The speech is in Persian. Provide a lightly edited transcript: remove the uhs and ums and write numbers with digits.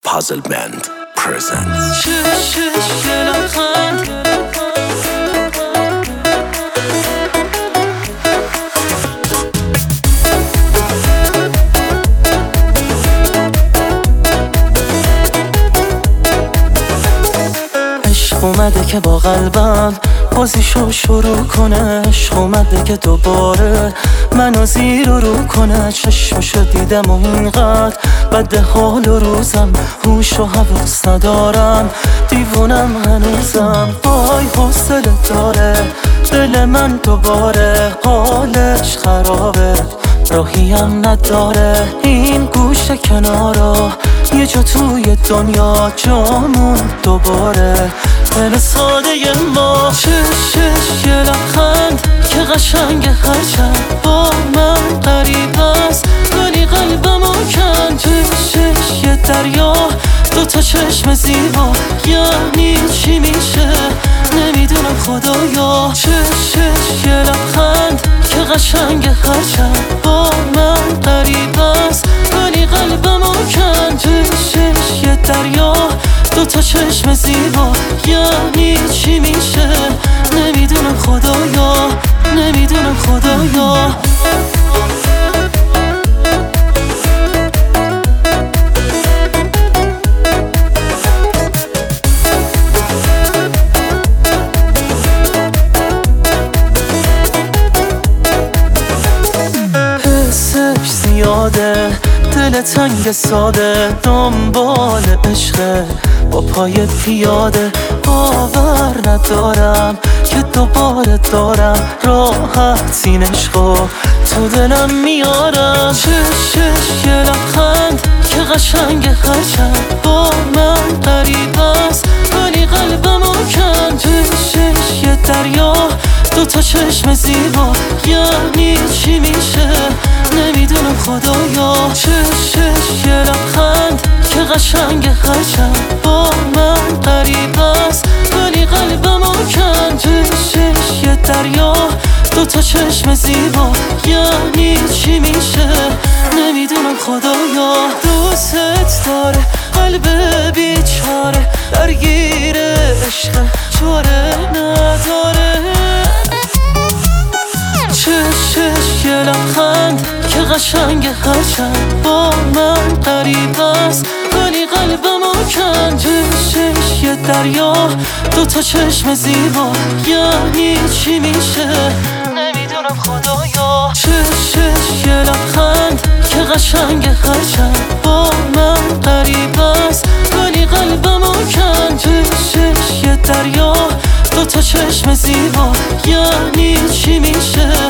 Puzzle Band presents. اومده که با قلبم بازیشو شروع کنه. عشق اومده که دوباره منو زیر و رو کنه. چشمشو دیدم و اینقدر بده حال و روزم، هوش و حواس ندارم، دیوونم هنوزم. وای حوصله داره دل من دوباره، حالش خرابه راهیم نداره. این گوشه کنارا یه جا توی دنیا جامون دوباره. دل ساده ما چشش یه لبخند که قشنگ هرچند با من قریب است، ولی قلبمو کن. چشش یه دریا دوتا چشم زیبا، یعنی چی میشه نمیدونم خدایا. چشش یه لبخند که قشنگ هرچند با من قریب است، ولی قلبمو کن. چشش یه دریا دوتا چشم زیبا، یعنی چی میشه نمیدونم خدایا، نمیدونم خدایا. حسش زیاده، دل تنگ ساده، دنبال عشقه با پای پیاده. باور ندارم که دوباره دارم راحت این عشقو تو دلم میارم. چشش یه لبخند که قشنگ هرچند با من قریب است، ولی قلبمو کن. چشش یه دریا دوتا چشم زیبا، یعنی چی میشه نمیدونم خدایا. چشش یه لبخند که قشنگ هرچند با من قریب است، ولی قلبمو کن. چشش یه دریا دوتا چشم زیبا، یعنی چی میشه نمیدونم خدایا. دوست داره قلب بیچاره، درگیر عشق چاره نداره. چشش یه لبخند که قشنگ هرچند با من قریب است، ولی قلبمو کن. چشش یه دریا دوتا چشم زیبا، یعنی چی میشه نمیدونم خدایا. چشش یه لبخند که قشنگ هرچند با من قریب است، ولی قلبمو کن. چشش یه دریا دوتا چشم زیبا، یعنی چی میشه